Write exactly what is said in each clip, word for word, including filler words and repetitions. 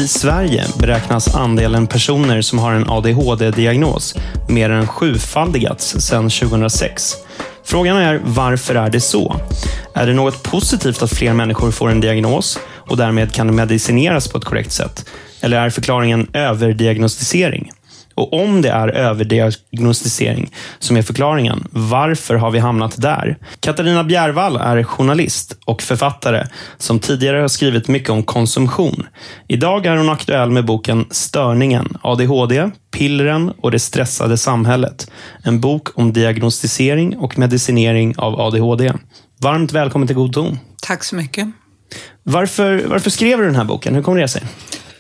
I Sverige beräknas andelen personer som har en A D H D-diagnos mer än sjufaldigats sedan tjugohundrasex. Frågan är, varför är det så? Är det något positivt att fler människor får en diagnos och därmed kan medicineras på ett korrekt sätt? Eller är förklaringen överdiagnostisering? Och om det är överdiagnostisering som är förklaringen, varför har vi hamnat där? Katarina Bjärvall är journalist och författare som tidigare har skrivit mycket om konsumtion. Idag är hon aktuell med boken Störningen, A D H D, pillren och det stressade samhället. En bok om diagnostisering och medicinering av A D H D. Varmt välkommen till God ton. Tack så mycket. Varför, varför skrev du den här boken? Hur kommer det sig?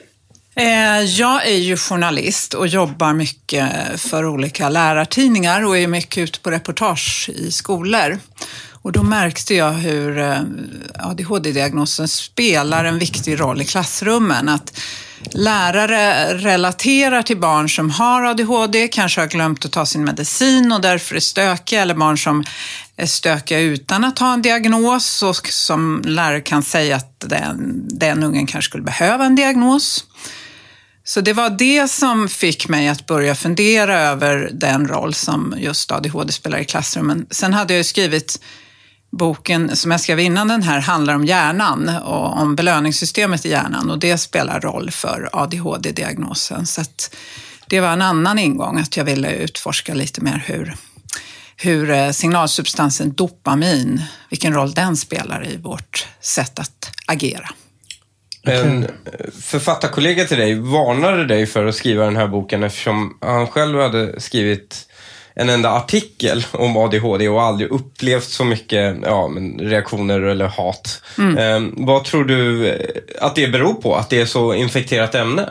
Jag är ju journalist och jobbar mycket för olika lärartidningar och är mycket ute på reportage i skolor. Och då märkte jag hur A D H D-diagnosen spelar en viktig roll i klassrummen. Att lärare relaterar till barn som har A D H D, kanske har glömt att ta sin medicin och därför är stökiga, eller barn som är stökiga utan att ha en diagnos och som lärare kan säga att den, den ungen kanske skulle behöva en diagnos. Så det var det som fick mig att börja fundera över den roll som just A D H D spelar i klassrummen. Sen hade jag skrivit boken som jag skrev innan den här handlar om hjärnan och om belöningssystemet i hjärnan, och det spelar roll för A D H D-diagnosen. Så att det var en annan ingång, att jag ville utforska lite mer hur, hur signalsubstansen dopamin, vilken roll den spelar i vårt sätt att agera. En författarkollega till dig varnade dig för att skriva den här boken eftersom han själv hade skrivit en enda artikel om A D H D och aldrig upplevt så mycket ja, men reaktioner eller hat. Mm. Eh, vad tror du att det beror på, att det är så infekterat ämne?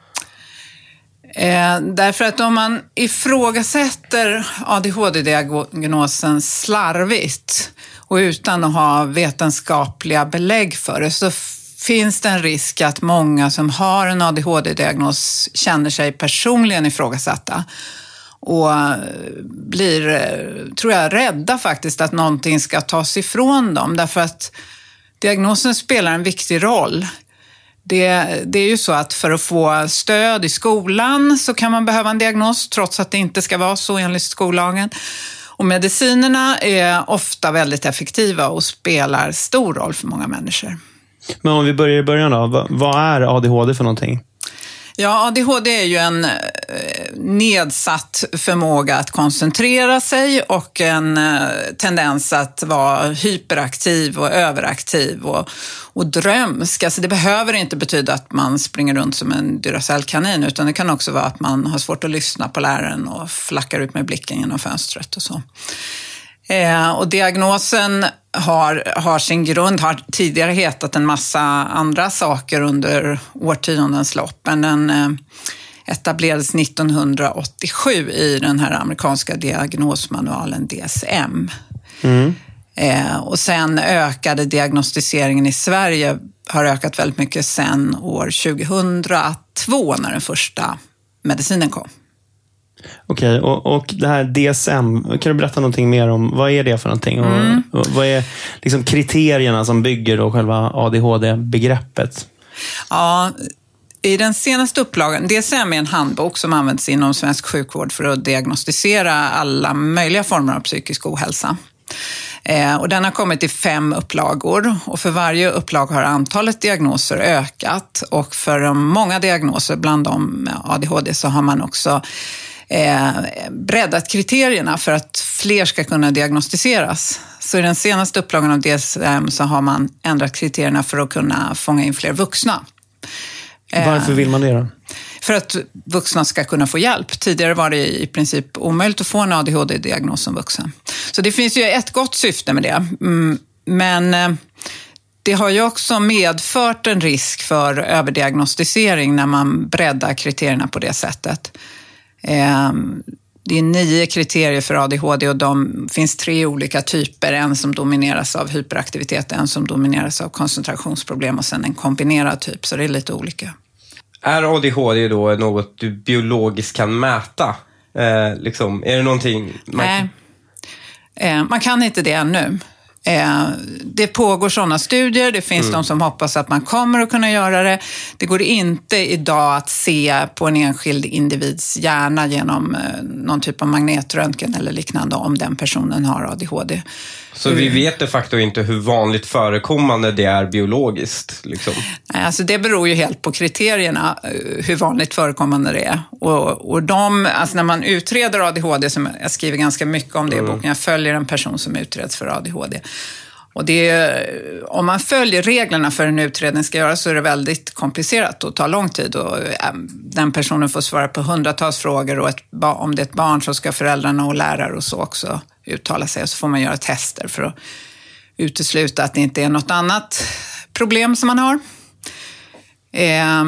Eh, därför att om man ifrågasätter A D H D-diagnosen slarvigt och utan att ha vetenskapliga belägg för det, så finns det en risk att många som har en A D H D-diagnos känner sig personligen ifrågasatta och blir, tror jag, rädda faktiskt att någonting ska tas ifrån dem, därför att diagnosen spelar en viktig roll. Det, det är ju så att för att få stöd i skolan så kan man behöva en diagnos, trots att det inte ska vara så enligt skollagen. Och medicinerna är ofta väldigt effektiva och spelar stor roll för många människor. Men om vi börjar i början då, vad är A D H D för någonting? Ja, A D H D är ju en nedsatt förmåga att koncentrera sig och en tendens att vara hyperaktiv och överaktiv och, och drömsk. Alltså det behöver inte betyda att man springer runt som en Duracell-kanin, utan det kan också vara att man har svårt att lyssna på läraren och flackar ut med blicken genom fönstret och så. Eh, och diagnosen har, har sin grund, har tidigare hetat en massa andra saker under årtiondens lopp, men den eh, etablerades nittonhundraåttiosju i den här amerikanska diagnosmanualen D S M. Mm. Eh, och sen ökade diagnostiseringen i Sverige, har ökat väldigt mycket sedan år tjugohundratvå när den första medicinen kom. Okej, okay, och, och det här D S M, kan du berätta någonting mer om, vad är det för någonting? Mm. Och, och vad är liksom kriterierna som bygger då själva A D H D-begreppet? Ja, i den senaste upplagan, D S M är en handbok som används inom svensk sjukvård för att diagnostisera alla möjliga former av psykisk ohälsa. Eh, och den har kommit i fem upplagor, och för varje upplag har antalet diagnoser ökat, och för många diagnoser, bland dem med A D H D, så har man också eh, breddat kriterierna för att fler ska kunna diagnostiseras. Så i den senaste upplagan av D S M så har man ändrat kriterierna för att kunna fånga in fler vuxna. Varför vill man det då? För att vuxna ska kunna få hjälp. Tidigare var det i princip omöjligt att få en A D H D-diagnos som vuxen. Så det finns ju ett gott syfte med det. Men det har ju också medfört en risk för överdiagnostisering när man breddar kriterierna på det sättet. Det är nio kriterier för A D H D och de finns tre olika typer. En som domineras av hyperaktivitet, en som domineras av koncentrationsproblem och sen en kombinerad typ. Så det är lite olika. Är A D H D då något du biologiskt kan mäta? Eh, liksom, är det någonting... Man... Nej, eh, man kan inte det ännu. Eh, det pågår sådana studier, det finns mm. de som hoppas att man kommer att kunna göra det. Det går inte idag att se på en enskild individs hjärna genom eh, någon typ av magnetröntgen eller liknande om den personen har A D H D. Så vi vet de facto inte hur vanligt förekommande det är biologiskt? Liksom. Nej, alltså det beror ju helt på kriterierna hur vanligt förekommande det är. Och, och de, alltså när man utreder A D H D, som jag skriver ganska mycket om det mm. i boken, jag följer en person som utreds för A D H D. Och det, om man följer reglerna för en utredning ska göras så är det väldigt komplicerat och tar lång tid. Och den personen får svara på hundratals frågor och ett, om det är ett barn så ska föräldrarna och lärare och så också uttala sig. Och så får man göra tester för att utesluta att det inte är något annat problem som man har. Eh,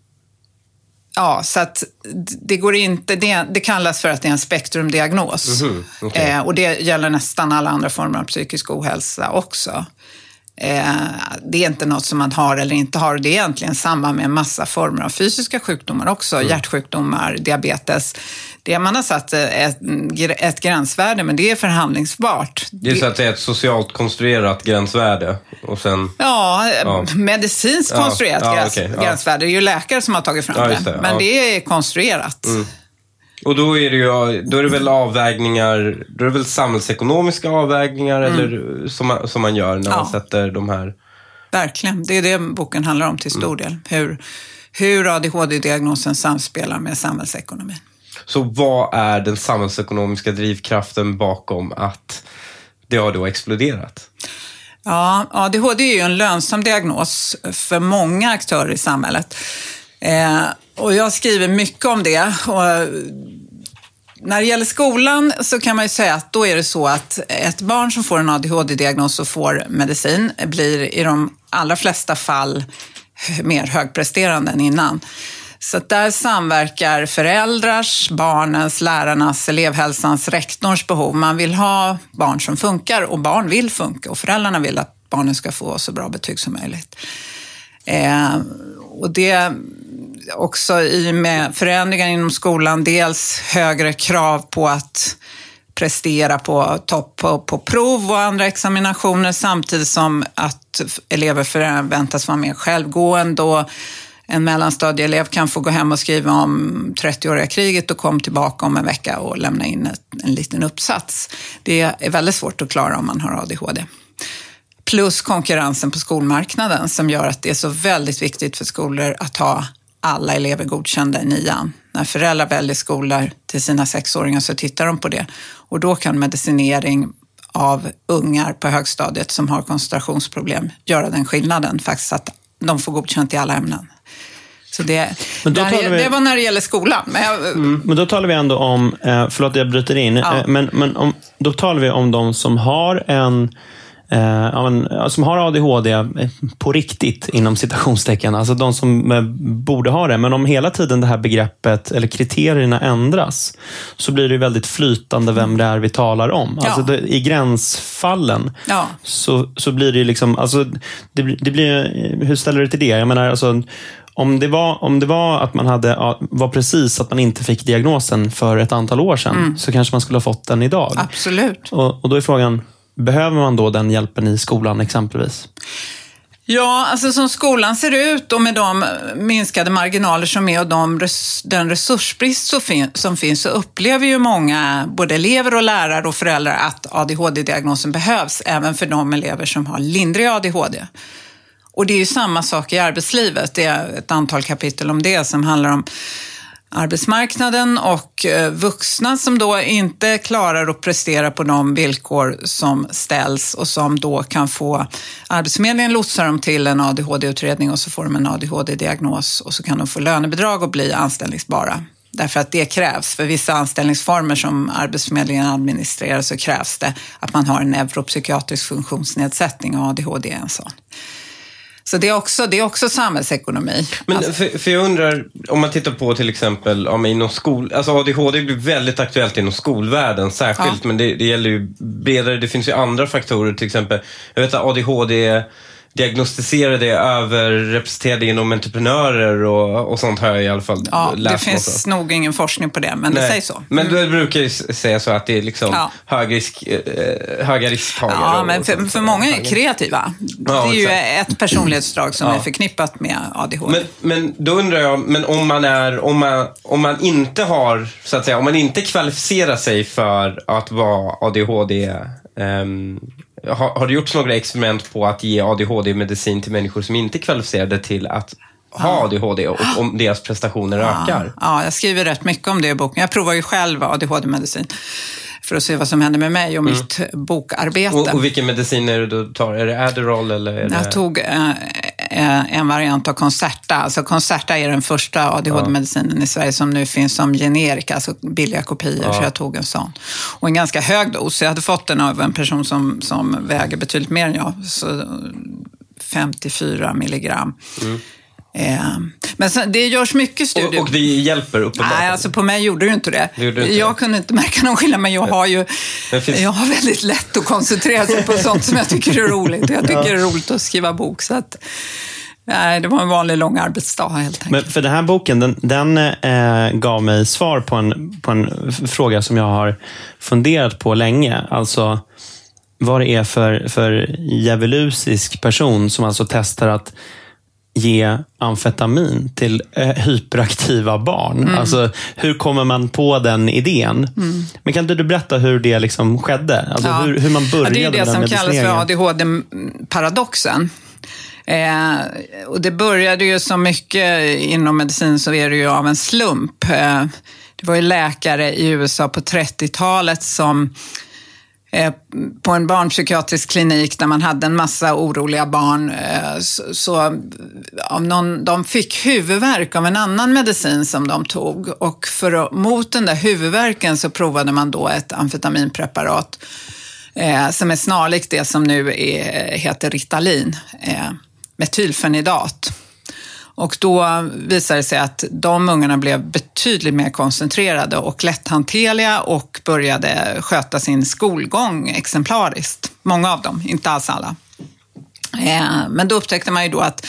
ja, så att det går inte, det, det kallas för att det är en spektrumdiagnos. Mm-hmm, okay. eh, och det gäller nästan alla andra former av psykisk ohälsa också. Eh, det är inte något som man har eller inte har. Det är egentligen samma med en massa former av fysiska sjukdomar också. Mm. Hjärtsjukdomar, diabetes. Det man har satt ett, ett gränsvärde, men det är förhandlingsbart. Det är så att det är ett socialt konstruerat gränsvärde? Och sen, ja, ja, medicinskt ja, konstruerat ja, gräns, okay, ja. gränsvärde. Det är ju läkare som har tagit fram ja, det. det. Men ja. det är konstruerat. Mm. Och då är det ju, då är det väl avvägningar, då är det väl samhällsekonomiska avvägningar mm. eller som man, som man gör när ja. man sätter de här... Verkligen, det är det boken handlar om till stor del. Hur, hur A D H D-diagnosen samspelar med samhällsekonomin. Så vad är den samhällsekonomiska drivkraften bakom att det har då exploderat? Ja, A D H D är ju en lönsam diagnos för många aktörer i samhället. Eh, och jag skriver mycket om det. Och när det gäller skolan så kan man ju säga att då är det så att ett barn som får en A D H D-diagnos och får medicin blir i de allra flesta fall mer högpresterande än innan. Så där samverkar föräldrars, barnens, lärarnas, elevhälsans, rektorns behov. Man vill ha barn som funkar och barn vill funka och föräldrarna vill att barnen ska få så bra betyg som möjligt. Eh, och det också i med förändringar inom skolan, dels högre krav på att prestera på topp på, på prov och andra examinationer samtidigt som att elever förväntas vara mer självgående och en mellanstadieelev kan få gå hem och skriva om trettioåriga kriget och kom tillbaka om en vecka och lämna in ett, en liten uppsats. Det är väldigt svårt att klara om man har A D H D. Plus konkurrensen på skolmarknaden som gör att det är så väldigt viktigt för skolor att ha alla elever godkända i nian. När föräldrar väljer skolor till sina sexåringar så tittar de på det. Och då kan medicinering av ungar på högstadiet som har koncentrationsproblem göra den skillnaden faktiskt att de får godkänt i alla ämnen. Så det, men då där, vi... det var när det gäller skolan. Men, jag... mm, men då talar vi ändå om, förlåt jag bryter in, ja. men, men om, då talar vi om de som har en Eh, som har A D H D på riktigt inom citationstecken, alltså de som eh, borde ha det, men om hela tiden det här begreppet eller kriterierna ändras så blir det väldigt flytande vem det är vi talar om. Ja. Alltså det, i gränsfallen ja. så, så blir det liksom, alltså det, det blir, hur ställer du till det? Jag menar alltså om det var, om det var att man hade, var precis att man inte fick diagnosen för ett antal år sedan mm. så kanske man skulle ha fått den idag. Absolut. Och, och då är frågan, behöver man då den hjälpen i skolan exempelvis? Ja, alltså som skolan ser ut och med de minskade marginaler som är och de res, den resursbrist som, fin, som finns så upplever ju många, både elever och lärare och föräldrar, att A D H D-diagnosen behövs även för de elever som har lindrig A D H D. Och det är ju samma sak i arbetslivet. Det är ett antal kapitel om det som handlar om arbetsmarknaden och vuxna som då inte klarar att prestera på de villkor som ställs och som då kan få Arbetsförmedlingen lotsar dem till en A D H D-utredning och så får de en A D H D-diagnos och så kan de få lönebidrag och bli anställningsbara. Därför att det krävs för vissa anställningsformer som Arbetsförmedlingen administrerar så krävs det att man har en neuropsykiatrisk funktionsnedsättning och A D H D är en sån. Så det är också, det är också samhällsekonomi. Men alltså. för, för jag undrar, om man tittar på till exempel ja, inom skol, alltså A D H D blir väldigt aktuellt inom skolvärlden särskilt, ja. men det, det gäller ju bredare, det finns ju andra faktorer till exempel. Jag vet att A D H D diagnostiserade är överrepresenterade inom entreprenörer och, och sånt har jag i alla fall ja, läst. Det finns också. Nog ingen forskning på det, men Nej. Det sägs så. Men du brukar ju säga så att det är liksom ja. hög risk, eh, höga risktagare. Ja, men för, för många är kreativa. Ja, det är ju exakt. Ett personlighetsdrag som ja. är förknippat med A D H D. Men, men då undrar jag, men om man är, om man, om man inte har, så att säga, om man inte kvalificerar sig för att vara A D H D, um, har, har det gjorts några experiment på att ge A D H D-medicin till människor som inte är kvalificerade till att ha ja. A D H D och om deras prestationer ja. ökar? Ja, jag skriver rätt mycket om det i boken. Jag provar ju själv A D H D-medicin för att se vad som händer med mig och mm. mitt bokarbete. Och, och vilken medicin är det du tar? Är det Adderall eller? Är det... Jag tog eh, en variant av Concerta. Alltså Concerta är den första A D H D-medicinen ja. i Sverige som nu finns som generika, alltså billiga kopior, ja. så jag tog en sån. Och en ganska hög dos. Jag hade fått den av en person som, som väger betydligt mer än jag. Så femtiofyra milligram. Mm. Men sen, det görs mycket studier. Och, och det hjälper uppenbart? Nej, alltså på mig gjorde det inte det. det, inte jag det. kunde inte märka någon skillnad, men jag har ju finns... jag har väldigt lätt att koncentrera sig på sånt som jag tycker är roligt. Jag tycker ja. det är roligt att skriva bok, så att nej, det var en vanlig lång arbetsdag helt enkelt. Men för den här boken, den, den eh, gav mig svar på en, på en fråga som jag har funderat på länge. Alltså vad det är för, för djävulusisk person som alltså testar att ge amfetamin till eh, hyperaktiva barn. Mm. Alltså, hur kommer man på den idén? Mm. Men kan inte du berätta hur det liksom skedde? Alltså, ja. hur, hur man började ja, det är det som kallas för A D H D-paradoxen. Eh, och det började ju så mycket inom medicin, så är det ju av en slump. Eh, det var ju läkare i U S A på trettiotalet som på en barnpsykiatrisk klinik där man hade en massa oroliga barn, så, så om någon, de fick huvudvärk av en annan medicin som de tog, och för, mot den där huvudvärken så provade man då ett amfetaminpreparat eh, som är snarlikt det som nu är, heter Ritalin, eh, metylfenidat. Och då visade det sig att de ungarna blev betydligt mer koncentrerade och lätthanterliga och började sköta sin skolgång exemplariskt. Många av dem, inte alls alla. Men då upptäckte man ju då att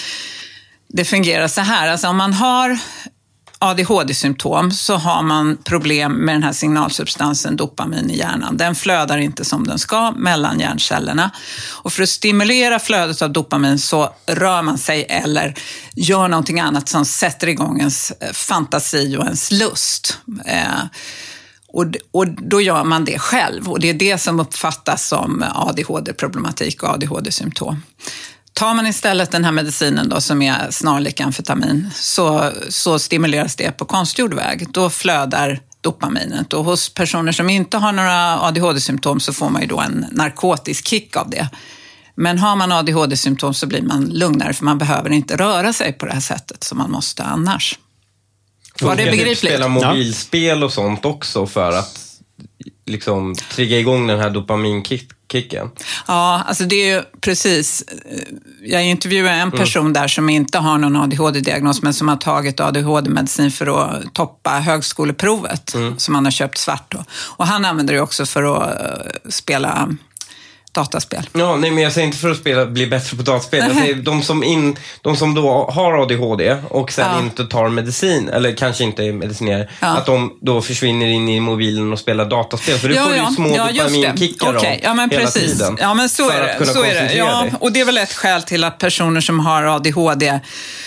det fungerar så här. Alltså om man har A D H D-symptom så har man problem med den här signalsubstansen dopamin i hjärnan. Den flödar inte som den ska mellan hjärncellerna. Och för att stimulera flödet av dopamin så rör man sig eller gör någonting annat som sätter igång ens fantasi och ens lust. Eh, och, och då gör man det själv. Och det är det som uppfattas som A D H D-problematik och A D H D-symptom. Tar man istället den här medicinen då, som är snarlik amfetamin, så, så stimuleras det på konstgjord väg. Då flödar dopaminet. Och hos personer som inte har några A D H D-symptom så får man ju då en narkotisk kick av det. Men har man A D H D-symptom så blir man lugnare, för man behöver inte röra sig på det här sättet som man måste annars. Var det begripligt? Spela mobilspel och sånt också för att liksom trigga igång den här dopaminkicken. Ja, alltså det är ju precis. Jag intervjuade en person mm. där som inte har någon A D H D-diagnos, men som har tagit A D H D-medicin för att toppa högskoleprovet mm. som han har köpt svart då. Och han använder det också för att spela dataspel. Ja, nej, men jag säger inte för att spela, bli bättre på dataspel. Jag säger de som, in, de som då har A D H D och sen ja. inte tar medicin, eller kanske inte är medicinerade, ja. att de då försvinner in i mobilen och spelar dataspel. För du ja, får ja. ju små ja, dopaminkickar okay. ja, men hela precis. tiden. Ja, men så är det. Så är det. Ja, och det är väl ett skäl till att personer som har A D H D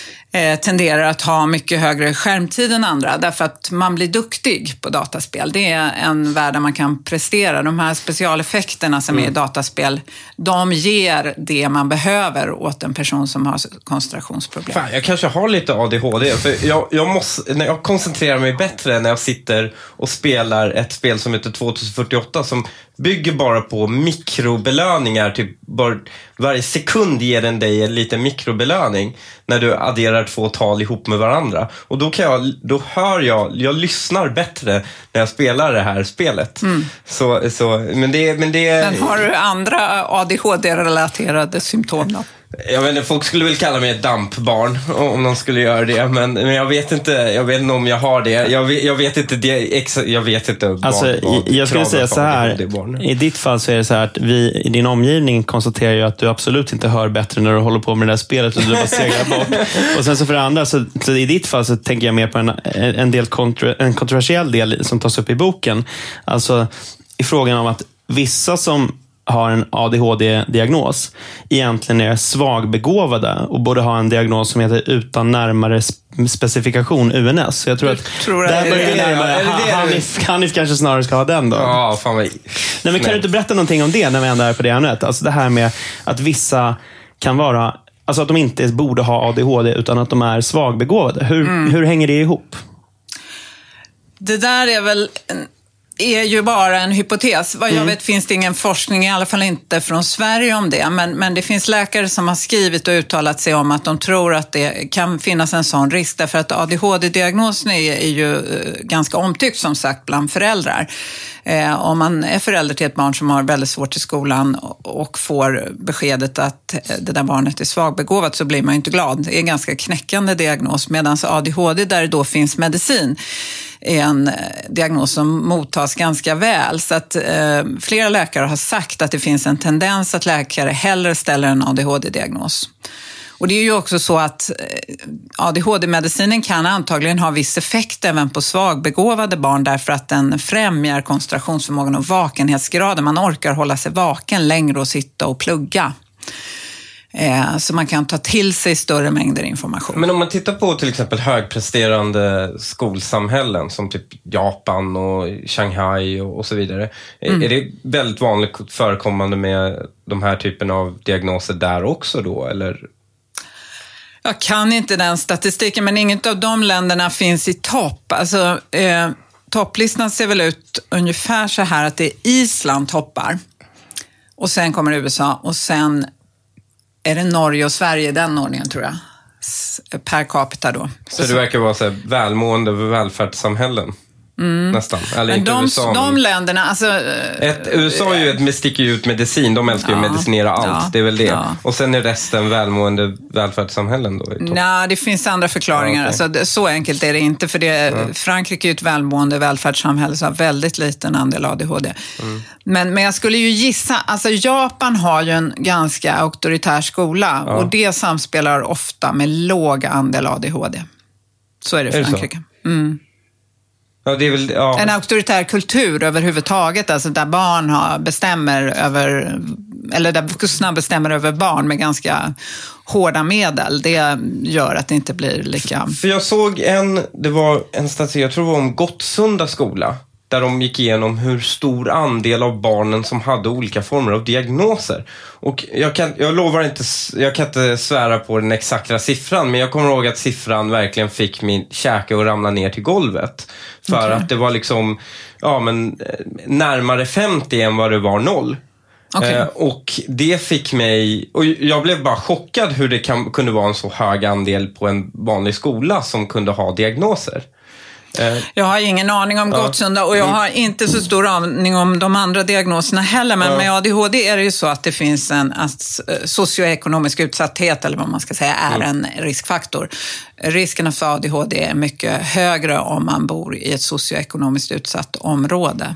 eh, tenderar att ha mycket högre skärmtid än andra, därför att man blir duktig på dataspel. Det är en värld där man kan prestera. De här specialeffekterna som mm. är i dataspel, de ger det man behöver åt en person som har koncentrationsproblem. Fan, jag kanske har lite A D H D, för jag, jag måste, när jag koncentrerar mig bättre när jag sitter och spelar ett spel som heter tjugohundrafyrtioåtta som bygger bara på mikrobelöningar. Typ bara, varje sekund ger den dig en liten mikrobelöning när du adderar två tal ihop med varandra. Och då kan jag, då hör jag, jag lyssnar bättre när jag spelar det här spelet. Mm. Så, så, men det, men det... Men har du andra A D H D-relaterade symptom då? Jag vet inte, folk skulle väl kalla mig ett dampbarn om de skulle göra det, men, men jag vet inte, jag vet inte om jag har det. Jag vet, jag vet inte det, exa, jag vet inte. Alltså, vad, vad jag skulle säga så här, i ditt fall så är det så här att vi i din omgivning konstaterar ju att du absolut inte hör bättre när du håller på med det där spelet och du bara seglar bort. Och sen så för det andra, så, så i ditt fall så tänker jag mer på en, en, del kontro, en kontroversiell del som tas upp i boken. Alltså i frågan om att vissa som har en A D H D-diagnos egentligen är svagbegåvade och borde ha en diagnos som heter utan närmare specifikation, U N S. Så jag tror att tror där det, börjar det, närmare, det, Hanif, Hanif kanske snarare ska ha den då. Ja, fan vad... Nej, men kan du inte berätta någonting om det när vi ändå är på det ämnet? Alltså det här med att vissa kan vara, alltså att de inte borde ha A D H D utan att de är svagbegåvade. Hur, mm. hur hänger det ihop? Det där är väl... är ju bara en hypotes. Vad jag mm. vet finns det ingen forskning, i alla fall inte från Sverige om det. Men, men det finns läkare som har skrivit och uttalat sig om att de tror att det kan finnas en sån risk. Därför att A D H D-diagnosen är, är ju ganska omtyckt som sagt bland föräldrar. Eh, om man är förälder till ett barn som har väldigt svårt i skolan och får beskedet att det där barnet är svagbegåvat så blir man ju inte glad. Det är en ganska knäckande diagnos. Medan A D H D där det då finns medicin är en diagnos som mottas ganska väl. Så att eh, flera läkare har sagt att det finns en tendens att läkare hellre ställer en A D H D-diagnos. Och det är ju också så att A D H D-medicinen kan antagligen ha viss effekt även på svagbegåvade barn därför att den främjar koncentrationsförmågan och vakenhetsgraden. Man orkar hålla sig vaken längre och sitta och plugga. Så man kan ta till sig större mängder information. Men om man tittar på till exempel högpresterande skolsamhällen som typ Japan och Shanghai och, och så vidare. Mm. Är det väldigt vanligt förekommande med de här typen av diagnoser där också då? Eller? Jag kan inte den statistiken, men inget av de länderna finns i topp. Alltså, eh, topplistan ser väl ut ungefär så här att det är Island toppar. Och sen kommer U S A och sen är det Norge och Sverige, den ordningen tror jag, per capita då. Så, så det verkar vara så här välmående välfärdssamhällen. Mm. Nästan. Eller men inte de, U S A, de men... länderna, alltså... Ett, U S A är ju ett, sticker ju ut medicin, de älskar ja, ju medicinera allt, ja, det är väl det. Ja. Och sen är resten välmående välfärdssamhällen då? Nej, det finns andra förklaringar. Ja, okay. Alltså, så enkelt är det inte, för det, ja. Frankrike är ett välmående välfärdssamhälle som har väldigt liten andel A D H D. Mm. Men, men jag skulle ju gissa, alltså Japan har ju en ganska auktoritär skola ja. Och det samspelar ofta med låg andel A D H D. Så är det i Frankrike. Mm. Ja, det är väl, ja. En auktoritär kultur överhuvudtaget, alltså där barn har, bestämmer över, eller där vuxna bestämmer över barn med ganska hårda medel. Det gör att det inte blir lika... För jag såg en, det var en statistik, jag tror det var om Gottsunda skola, där de gick igenom hur stor andel av barnen som hade olika former av diagnoser. Och jag kan, jag lovar inte, jag kan inte svära på den exakta siffran, men jag kommer ihåg att siffran verkligen fick min käke att ramla ner till golvet. För okay. att det var liksom, ja men närmare femtio än vad det var noll. Okay. Eh, och det fick mig, och jag blev bara chockad hur det kan, kunde vara en så hög andel på en vanlig skola som kunde ha diagnoser. Jag har ingen aning om ja. Gottsunda och jag har inte så stor aning om de andra diagnoserna heller. Men ja. Med A D H D är det ju så att det finns en att socioekonomisk utsatthet, eller vad man ska säga, är mm. en riskfaktor. Risken för A D H D är mycket högre om man bor i ett socioekonomiskt utsatt område.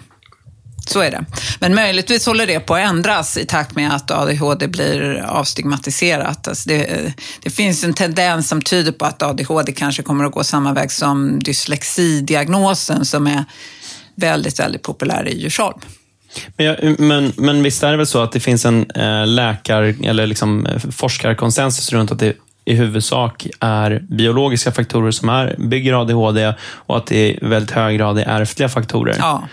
Så är det. Men möjligtvis håller det på att ändras i takt med att A D H D blir avstigmatiserat. Alltså det, det finns en tendens som tyder på att A D H D kanske kommer att gå samma väg som dyslexidiagnosen som är väldigt, väldigt populär i Djursholm. Men, jag, men, men visst är det väl så att det finns en äh, läkar- eller liksom forskarkonsensus runt att det i huvudsak är biologiska faktorer som är, bygger A D H D och att det är väldigt hög grad är ärftliga faktorer. Ja.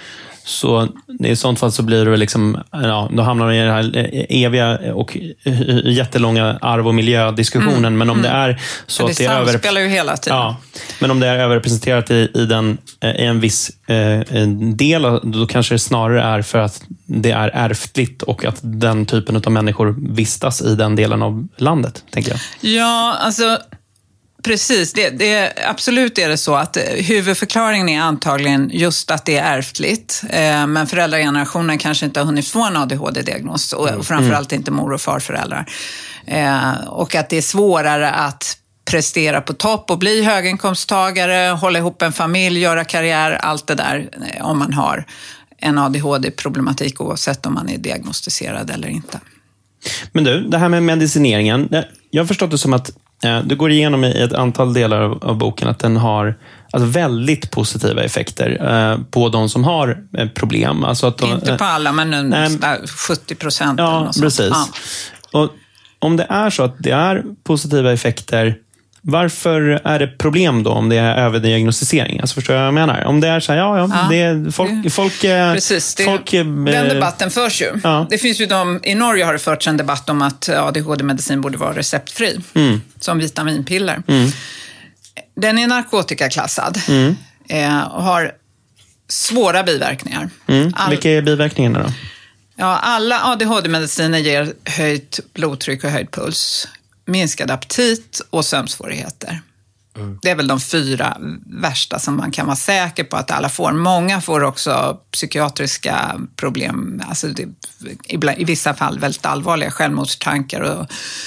Så i sånt fall så blir det liksom, ja, då hamnar vi i den här eviga och jättelånga arv- och miljödiskussionen. Mm, men om mm. det är så det att det är över... spelar ju hela tiden. Ja, men om det är överrepresenterat i, i, den, i en viss eh, del, då kanske det snarare är för att det är ärftligt och att den typen av människor vistas i den delen av landet, tänker jag. Ja, alltså... Precis, det, det, absolut är det så att huvudförklaringen är antagligen just att det är ärftligt. Eh, men föräldragenerationen kanske inte har hunnit få en A D H D-diagnos och mm. framförallt inte mor- och farföräldrar. Eh, och att det är svårare att prestera på topp och bli höginkomsttagare, hålla ihop en familj, göra karriär, allt det där om man har en A D H D-problematik oavsett om man är diagnostiserad eller inte. Men du, det här med medicineringen, jag har förstått det som att eh, du går igenom i ett antal delar av, av boken att den har alltså, väldigt positiva effekter eh, på de som har eh, problem. Alltså att de, inte på alla, men nu, eh, sjuttio procent. Ja, precis. Ja. Och om det är så att det är positiva effekter, varför är det problem då om det är överdiagnostisering? Alltså förstår jag vad jag menar? Om det är så här, ja, ja, ja. Det är folk... folk Precis, det, folk, den debatten förs ju. Ja. Det finns ju de, i Norge har det förts en debatt om att A D H D-medicin borde vara receptfri. Mm. Som vitaminpiller. Mm. Den är narkotikaklassad. Mm. Eh, och har svåra biverkningar. Mm. All... Vilka är biverkningarna då? Ja, alla A D H D-mediciner ger höjt blodtryck och höjd puls. Minskad aptit och sömnsvårigheter. Mm. Det är väl de fyra värsta som man kan vara säker på att alla får. Många får också psykiatriska problem. Alltså det, i vissa fall väldigt allvarliga självmordstankar och,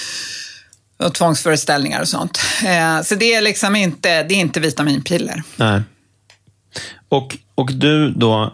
och tvångsföreställningar och sånt. Eh, så det är liksom inte, det är inte vitaminpiller. Nej. Och, och du då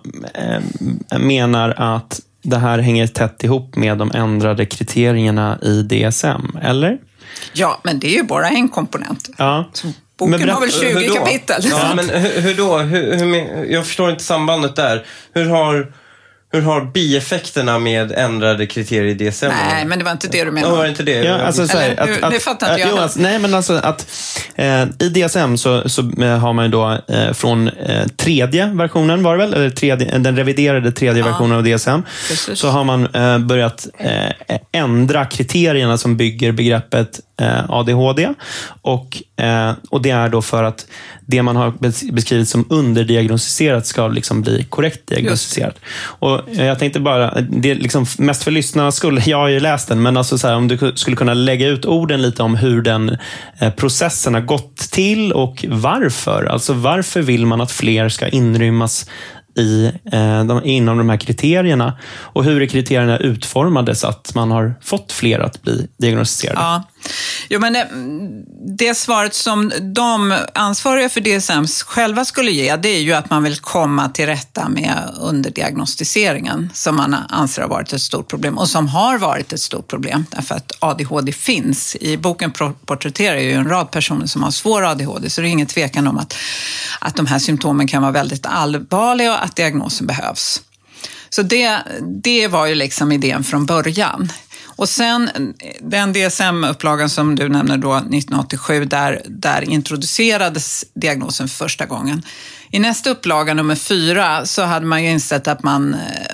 eh, menar att det här hänger tätt ihop med de ändrade kriterierna i D S M, eller? Ja, men det är ju bara en komponent. Ja. Boken men berätt, har väl tjugo kapitel. Ja, men hur, hur då? Hur, hur, jag förstår inte sambandet där. Hur har, hur har bieffekterna med ändrade kriterier i D S M? Nej, men det var inte det du menade. Ja, var det inte det? Ja, alltså, så här, Eller, att, att, det fattar inte att, jag. Alltså, nej, men alltså att eh, i D S M så, så eh, har man ju då eh, från eh, tredje versionen var det väl? Eller tredje, den reviderade tredje ja. versionen av D S M. Precis. Så har man eh, börjat eh, ändra kriterierna som bygger begreppet eh, A D H D. Och, eh, och det är då för att det man har beskrivit som underdiagnostiserat ska liksom bli korrekt diagnostiserat. Och jag tänkte bara, det är liksom mest för lyssnarna skulle, jag har ju läst den, men alltså så här, om du skulle kunna lägga ut orden lite om hur den eh, processen har gått till och varför. Alltså varför vill man att fler ska inrymmas i, eh, de, inom de här kriterierna och hur är kriterierna utformade så att man har fått fler att bli diagnostiserade? Ja, jo, men det, det svaret som de ansvariga för D S M själva skulle ge, det är ju att man vill komma till rätta med underdiagnostiseringen som man anser har varit ett stort problem och som har varit ett stort problem därför att A D H D finns. I boken porträtterar ju en rad personer som har svår A D H D så det är ingen tvekan om att, att de här symptomen kan vara väldigt allvarliga och att diagnosen behövs. Så det, det var ju liksom idén från början. Och sen den D S M-upplagan som du nämner då nittonhundraåttiosju, där, där introducerades diagnosen för första gången. I nästa upplaga, nummer fyra, så hade man ju insett att man,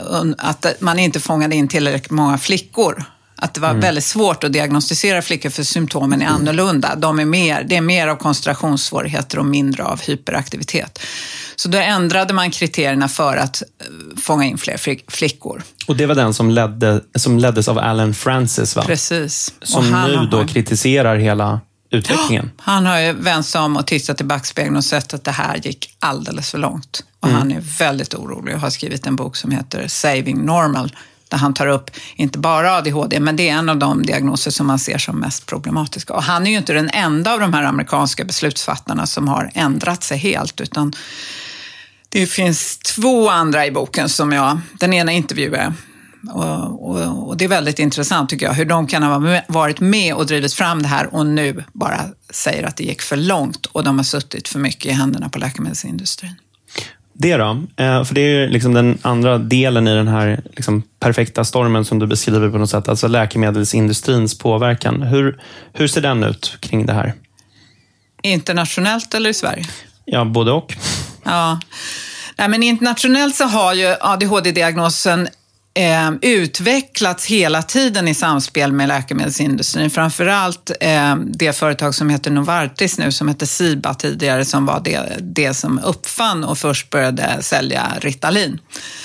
att man inte fångade in tillräckligt många flickor. Att det var mm. väldigt svårt att diagnostisera flickor för symptomen är annorlunda. De är mer, det är mer av koncentrationssvårigheter och mindre av hyperaktivitet. Så då ändrade man kriterierna för att fånga in fler flickor. Och det var den som, ledde, som leddes av Alan Francis, va? Precis. Som nu då har... kritiserar hela utvecklingen. Ja, han har ju vänt sig om och tittat i backspegeln och sett att det här gick alldeles för långt. Och mm. han är väldigt orolig och har skrivit en bok som heter Saving Normal, där han tar upp inte bara A D H D, men det är en av de diagnoser som man ser som mest problematiska. Och han är ju inte den enda av de här amerikanska beslutsfattarna som har ändrat sig helt, utan det finns två andra i boken som jag, den ena intervjuar och, och, och det är väldigt intressant tycker jag, hur de kan ha varit med och drivit fram det här och nu bara säger att det gick för långt och de har suttit för mycket i händerna på läkemedelsindustrin. Det då, för det är ju liksom den andra delen i den här liksom perfekta stormen som du beskriver på något sätt, alltså läkemedelsindustrins påverkan. Hur, hur ser den ut kring det här? Internationellt eller i Sverige? Ja, både och. Ja, nej, men internationellt så har ju A D H D-diagnosen eh, utvecklats hela tiden i samspel med läkemedelsindustrin. Framförallt eh, det företag som heter Novartis nu, som heter Ciba tidigare, som var det, det som uppfann och först började sälja Ritalin.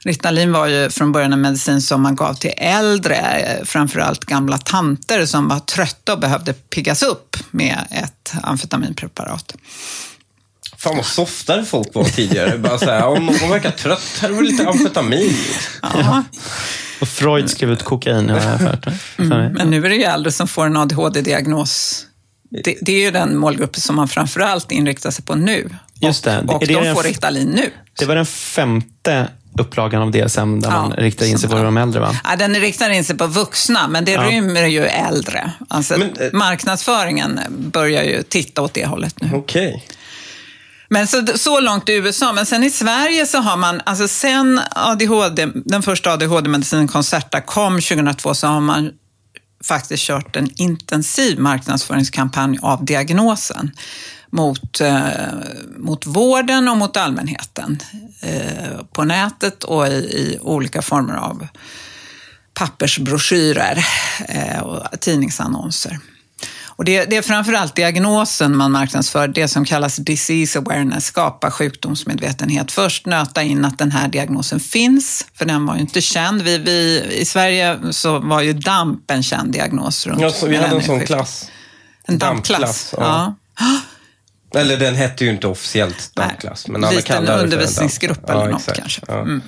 Ritalin var ju från början en medicin som man gav till äldre, framförallt gamla tanter som var trötta och behövde piggas upp med ett amfetaminpreparat. Fan vad softare folk var tidigare. Bara så här, om någon verkar trött, här var lite amfetamin. Ja. Och Freud skrev ut kokain, har jag hört. Mm, men nu är det ju äldre som får en A D H D-diagnos. Det, det är ju den målgruppen som man framförallt inriktar sig på nu. Just det. Och, och är det de får Ritalin nu. Det var den femte upplagan av D S M där ja, man riktar in sig på de äldre, va? Ja, den riktar in sig på vuxna, men det ja. rymmer ju äldre. Alltså, men, äh, marknadsföringen börjar ju titta åt det hållet nu. Okej. Okay. Men så, så långt i U S A, men sen i Sverige så har man, alltså sen A D H D, den första A D H D-medicinen Concerta kom tjugohundratvå, så har man faktiskt kört en intensiv marknadsföringskampanj av diagnosen mot, eh, mot vården och mot allmänheten eh, på nätet och i, i olika former av pappersbroschyrer eh, och tidningsannonser. Och det, det är framförallt diagnosen man marknadsför, det som kallas disease awareness, skapa sjukdomsmedvetenhet. Först nöta in att den här diagnosen finns, för den var ju inte känd. Vi, vi, i Sverige så var ju DAMP en känd diagnos. Runt ja, så vi hade en sån klass. En DAMP-klass, ja. ja. Eller den hette ju inte officiellt DAMP-klass. Men alla kallade det för en undervisningsgrupp eller ja, något exakt. kanske. Ja. Mm.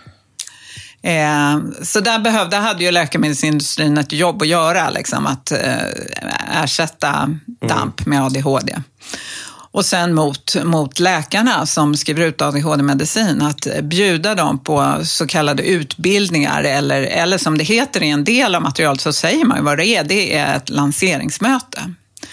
Eh, så där behövde, hade ju läkemedelsindustrin ett jobb att göra, liksom, att eh, ersätta DAMP med A D H D. Och sen mot, mot läkarna som skriver ut A D H D-medicin, att bjuda dem på så kallade utbildningar, eller, eller som det heter i en del av materialet så säger man ju vad det är, det är ett lanseringsmöte.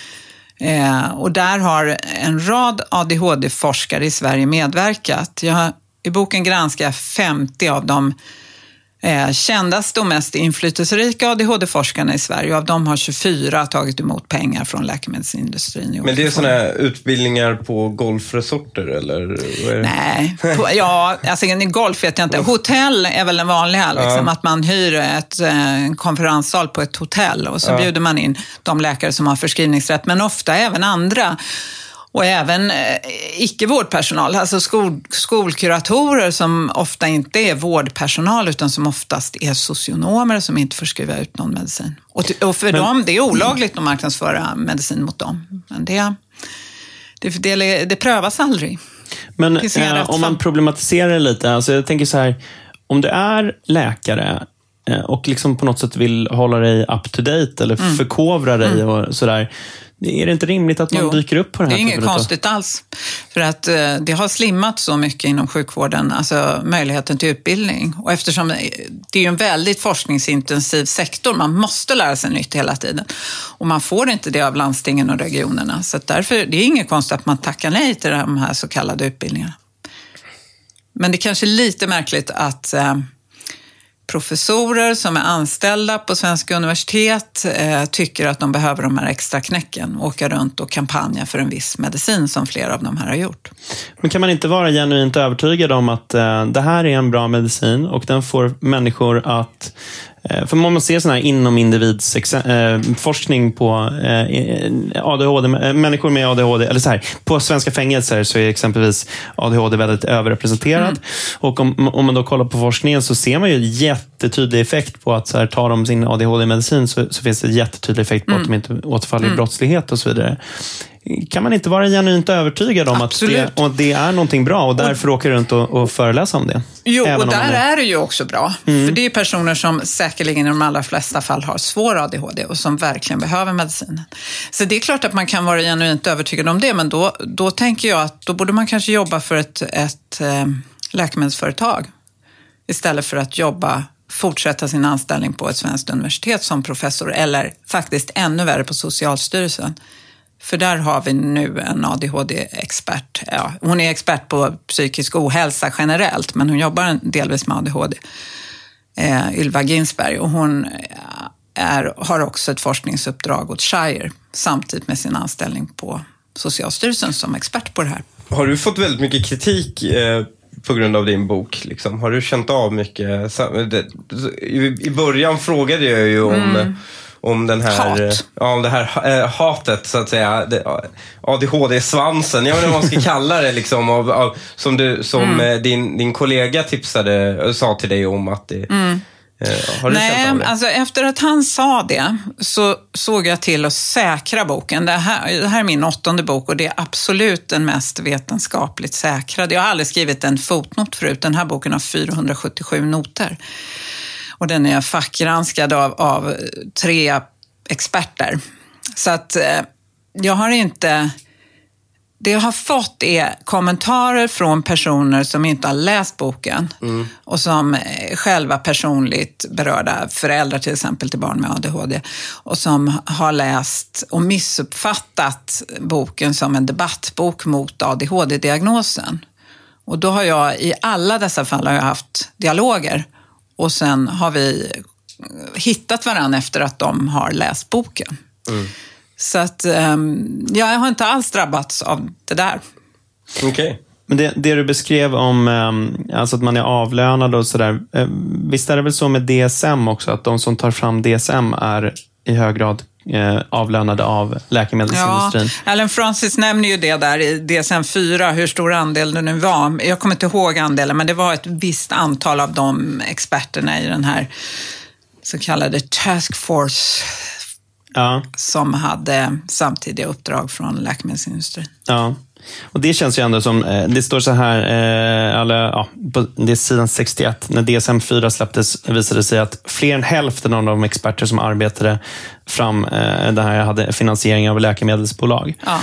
Eh, och där har en rad A D H D-forskare i Sverige medverkat. Jag har i boken granskar femtio av de eh, kändaste och mest inflytelserika A D H D-forskarna i Sverige. Och av dem har tjugofyra tagit emot pengar från läkemedelsindustrin. Men det är sådana utbildningar på golfresorter eller? Vad är det? Nej, på, ja, alltså i golf vet jag inte. Hotell är väl den vanliga, liksom, ja. Att man hyr ett, en konferenssal på ett hotell och så ja. bjuder man in de läkare som har förskrivningsrätt, men ofta även andra. Och även eh, icke-vårdpersonal, alltså skol, skolkuratorer som ofta inte är vårdpersonal utan som oftast är socionomer som inte får skriva ut någon medicin. Och, och för Men, dem, det är olagligt att marknadsföra medicin mot dem. Men det, det, det, det prövas aldrig. Men eh, om man problematiserar lite, alltså jag tänker så här, om du är läkare eh, och liksom på något sätt vill hålla dig up to date eller mm. förkovra dig mm. och sådär, är det inte rimligt att man jo, dyker upp på det här? Det är inget konstigt alls. För att eh, det har slimmat så mycket inom sjukvården, alltså möjligheten till utbildning. Och eftersom det är ju en väldigt forskningsintensiv sektor, man måste lära sig nytt hela tiden. Och man får inte det av landstingen och regionerna. Så att därför det är inget konstigt att man tackar nej till de här så kallade utbildningarna. Men det är kanske lite märkligt att eh, professorer som är anställda på svenska universitet eh, tycker att de behöver de här extra knäcken, åka runt och kampanja för en viss medicin som flera av de här har gjort. Men kan man inte vara genuint övertygad om att eh, det här är en bra medicin och den får människor att eh, för man ser sån här inom individs eh, forskning på eh, A D H D, eh, människor med A D H D, eller så här, på svenska fängelser så är exempelvis A D H D väldigt överrepresenterad. Mm. Och om, om man då kollar på forskningen så ser man ju jättetydlig effekt på att så här, tar de sin A D H D-medicin så, så finns det jättetydlig effekt på mm. att de inte återfaller mm. i brottslighet och så vidare. Kan man inte vara genuint övertygad om att det, och det är någonting bra och därför åker runt och, och föreläsa om det? Jo, och där är... är det ju också bra. Mm. För det är personer som säkerligen i de allra flesta fall har svår A D H D och som verkligen behöver medicinen. Så det är klart att man kan vara genuint övertygad om det, men då, då tänker jag att då borde man kanske jobba för ett, ett äh, läkemedelsföretag istället för att jobba fortsätta sin anställning på ett svenskt universitet som professor eller faktiskt ännu värre på Socialstyrelsen. För där har vi nu en A D H D-expert. Ja, hon är expert på psykisk ohälsa generellt, men hon jobbar delvis med A D H D. Eh, Ylva Ginsberg. Och hon är, har också ett forskningsuppdrag åt Shire samtidigt med sin anställning på Socialstyrelsen som expert på det här. Har du fått väldigt mycket kritik eh, på grund av din bok? Liksom? Har du känt av mycket? I, i början frågade jag ju om... Mm. om den här Hat. ja, om det här äh, hatet så att säga, det, A D H D-svansen, jag vet inte vad man ska kalla det liksom, av, av, som du som mm. din, din kollega tipsade, sa till dig om att det mm. Har du Nej, känt av det? alltså efter att han sa det så såg jag till att säkra boken. Det här, det här är min åttonde bok och det är absolut den mest vetenskapligt säkrade. Jag har aldrig skrivit en fotnot förut. Den här boken har fyrahundrasjuttiosju noter. Och den är fackgranskad av, av tre experter. Så att eh, jag har inte... Det jag har fått är kommentarer från personer som inte har läst boken mm. och som själva personligt berörda, föräldrar till exempel till barn med A D H D, och som har läst och missuppfattat boken som en debattbok mot A D H D-diagnosen. Och då har jag i alla dessa fall har jag haft dialoger och sen har vi hittat varandra efter att de har läst boken. Mm. Så att um, ja, jag har inte alls drabbats av det där. Okej. Okay. Men det, det du beskrev om um, alltså att man är avlönad och sådär. Uh, visst är det väl så med D S M också? Att de som tar fram D S M är i hög grad uh, avlönade av läkemedelsindustrin? Ja, Alan Francis nämner ju det där i D S M fyra, hur stor andel det nu var. Jag kommer inte ihåg andelen, men det var ett visst antal av de experterna i den här så kallade task force. Ja. Som hade samtidiga uppdrag från läkemedelsindustrin. Ja, och det känns ju ändå som, det står så här, eller, ja, på det är sidan sextioett, när D S M fyra släpptes visade det sig att fler än hälften av de experter som arbetade fram det här hade finansiering av läkemedelsbolag. Ja.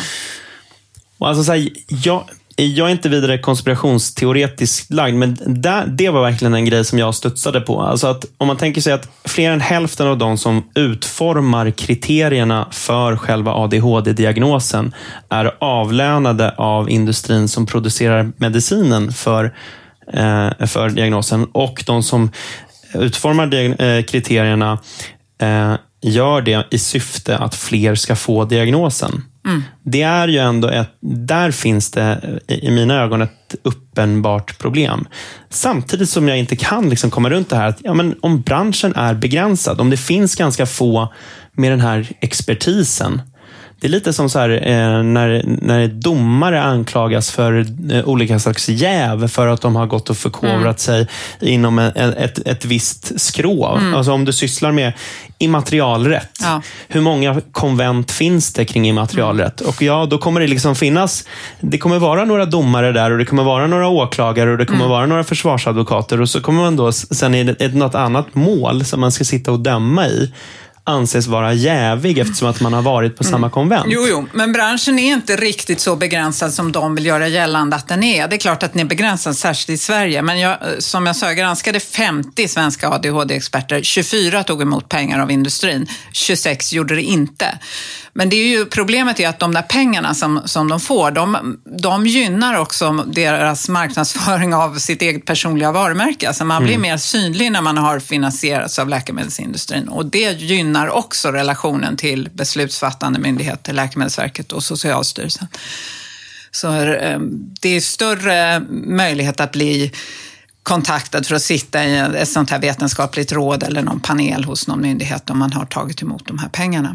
Och alltså så här, jag... Jag är inte vidare konspirationsteoretiskt lagd, men där, det var verkligen en grej som jag studsade på. Alltså att om man tänker sig att fler än hälften av de som utformar kriterierna för själva A D H D-diagnosen är avlönade av industrin som producerar medicinen för, eh, för diagnosen, och de som utformar diag- eh, kriterierna eh, gör det i syfte att fler ska få diagnosen. Mm. Det är ju ändå ett, där finns det i mina ögon ett uppenbart problem. Samtidigt som jag inte kan liksom komma runt det här att ja, men om branschen är begränsad, om det finns ganska få med den här expertisen. Det är lite som så här, eh, när, när domare anklagas för eh, olika slags jäv för att de har gått och förkovrat mm. sig inom ett, ett, ett visst skrå. Mm. Alltså om du sysslar med immaterialrätt. Ja. Hur många konvent finns det kring immaterialrätt? Mm. Och ja, då kommer det liksom finnas, det kommer vara några domare där och det kommer vara några åklagare och det kommer mm. vara några försvarsadvokater, och så kommer man då sen i ett, ett, något annat mål som man ska sitta och döma i anses vara jävig eftersom att man har varit på mm. samma konvent. Jo, jo, men branschen är inte riktigt så begränsad som de vill göra gällande att den är. Det är klart att den är begränsad, särskilt i Sverige. Men jag, som jag sa, jag granskade femtio svenska A D H D-experter. tjugofyra tog emot pengar av industrin. tjugosex gjorde det inte. Men det är ju, problemet är att de där pengarna som, som de får, de, de gynnar också deras marknadsföring av sitt eget personliga varumärke. Alltså man blir mm. mer synlig när man har finansierats av läkemedelsindustrin. Och det gynnar också relationen till beslutsfattande myndigheter, Läkemedelsverket och Socialstyrelsen. Så det är större möjlighet att bli kontaktad för att sitta i ett sånt här vetenskapligt råd eller någon panel hos någon myndighet om man har tagit emot de här pengarna.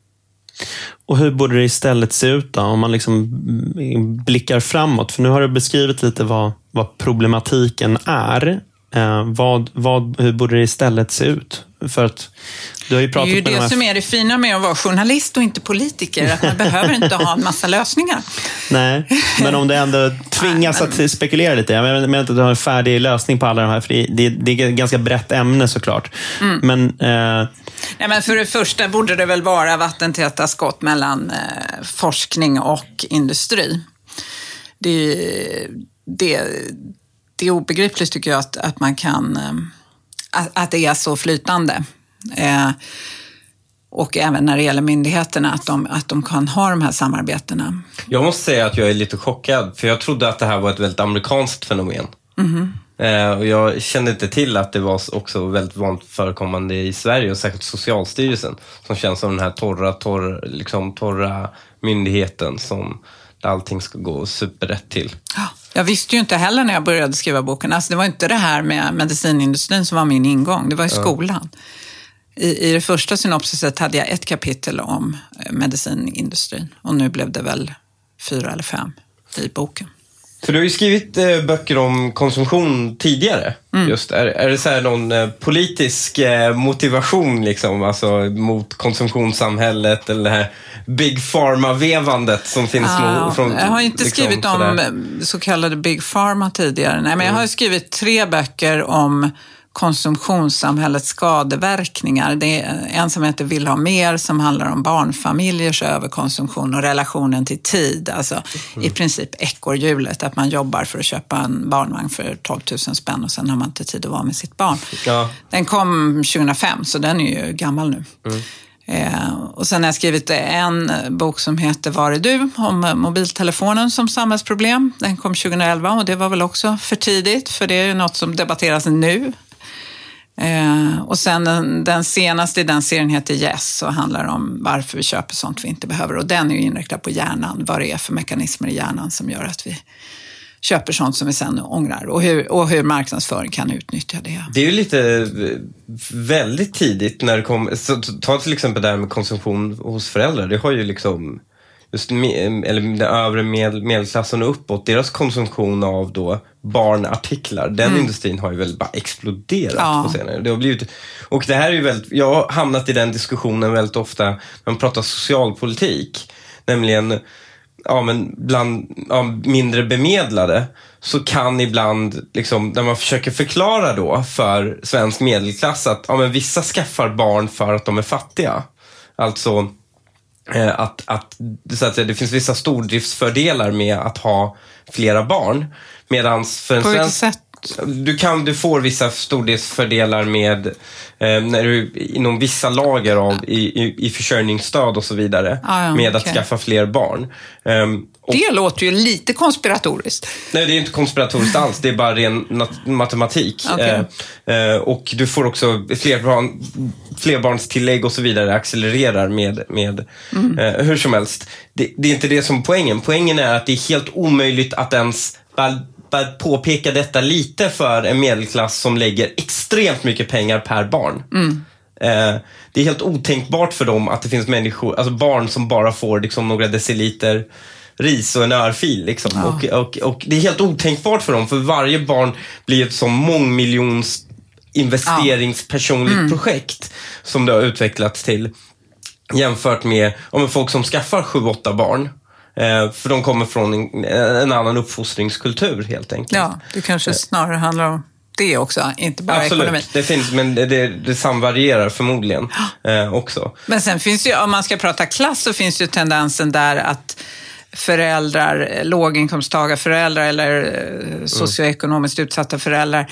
Och hur borde det istället se ut då, om man liksom blickar framåt? För nu har du beskrivit lite vad, vad problematiken är. Eh, vad, vad, hur borde det istället se ut? För att du har ju pratat det är ju med det de här... som är det fina med att vara journalist och inte politiker, att man behöver inte ha en massa lösningar. Nej, men om det ändå tvingas Nej, men... att spekulera lite. Jag menar inte att du har en färdig lösning på alla de här, för det, det, det är ett ganska brett ämne såklart. Mm. Men, eh... Nej, men för det första borde det väl vara vattentäta skott mellan eh, forskning och industri. Det, det, det är obegripligt tycker jag att, att man kan... Eh, att det är så flytande. Eh, och även när det gäller myndigheterna, att de, att de kan ha de här samarbetena. Jag måste säga att jag är lite chockad, för jag trodde att det här var ett väldigt amerikanskt fenomen. Mm-hmm. Eh, och jag kände inte till att det var också väldigt vanligt förekommande i Sverige, och säkert Socialstyrelsen, som känns som den här torra, torra, liksom torra myndigheten som där allting ska gå superrätt till. Ja. Jag visste ju inte heller när jag började skriva boken. Alltså det var inte det här med medicinindustrin som var min ingång. Det var i skolan. I, I det första synopsiset hade jag ett kapitel om medicinindustrin och nu blev det väl fyra eller fem i boken. För du har ju skrivit eh, böcker om konsumtion tidigare. Mm. Just är, är det så här någon eh, politisk eh, motivation liksom, alltså mot konsumtionssamhället eller det här Big Pharma-vevandet som finns ah, från... Jag har inte liksom, skrivit om sådär. Så kallade Big Pharma tidigare. Nej, men mm. jag har skrivit tre böcker om konsumtionssamhällets skadeverkningar. Det är en som heter Vill ha mer, som handlar om barnfamiljers överkonsumtion och relationen till tid. Alltså mm. i princip ekorrhjulet, att man jobbar för att köpa en barnvagn för tolv tusen spänn och sen har man inte tid att vara med sitt barn. Ja. Den kom tjugohundrafem, så den är ju gammal nu. Mm. Eh, och sen har jag skrivit en bok som heter Var är du? Om mobiltelefonen som samhällsproblem. Den kom tjugohundraelva och det var väl också för tidigt, för det är ju något som debatteras nu. Eh, och sen den, den senaste i den serien heter Yes och handlar om varför vi köper sånt vi inte behöver. Och den är ju inriktad på hjärnan, vad det är för mekanismer i hjärnan som gör att vi köper sånt som vi sen ångrar. Och hur, och hur marknadsföring kan utnyttja det. Det är ju lite väldigt tidigt när det kommer... Så, ta till exempel det här med konsumtion hos föräldrar. Det har ju liksom... Just med, eller den övre med, medelklassen och uppåt, deras konsumtion av då barnartiklar, den mm. industrin har ju väl bara exploderat ja. på senare. Det har blivit, och det här är ju väldigt, jag har hamnat i den diskussionen väldigt ofta när man pratar socialpolitik, nämligen ja, men bland ja, mindre bemedlade så kan ibland, liksom, när man försöker förklara då för svensk medelklass att ja, men vissa skaffar barn för att de är fattiga. Alltså Att, att, så att det finns vissa stordriftsfördelar med att ha flera barn. Medans för en På vilket svensk, sätt? Du, kan, du får vissa stordriftsfördelar med eh, när du, inom vissa lager av, i, i, i försörjningsstöd och så vidare. Ah, ja, med okay. att skaffa fler barn. Um, och, det låter ju lite konspiratoriskt. Nej, det är inte konspiratoriskt alls. Det är bara ren nat- matematik. Okay. Eh, eh, och du får också flerbarn, flerbarnstillägg och så vidare accelererar med, med mm. eh, hur som helst. Det, det är inte det som är poängen. Poängen är att det är helt omöjligt att ens bara, bara påpeka detta lite för en medelklass som lägger extremt mycket pengar per barn. Mm. Eh, det är helt otänkbart för dem att det finns människor, alltså barn som bara får liksom några deciliter ris och en örfil liksom. Ja. och, och, och det är helt otänkbart för dem, för varje barn blir ett som mångmiljons investeringspersonligt ja. mm. projekt som det har utvecklats till, jämfört med om folk som skaffar sju, åtta barn. Eh, för de kommer från en, en annan uppfostringskultur helt enkelt. Ja, det kanske snarare handlar om det också, inte bara Absolut. ekonomi. Det finns, men det, det, det samvarierar förmodligen eh, också. Men sen finns ju, om man ska prata klass, så finns ju tendensen där att föräldrar, låginkomsttagarföräldrar eller socioekonomiskt utsatta föräldrar,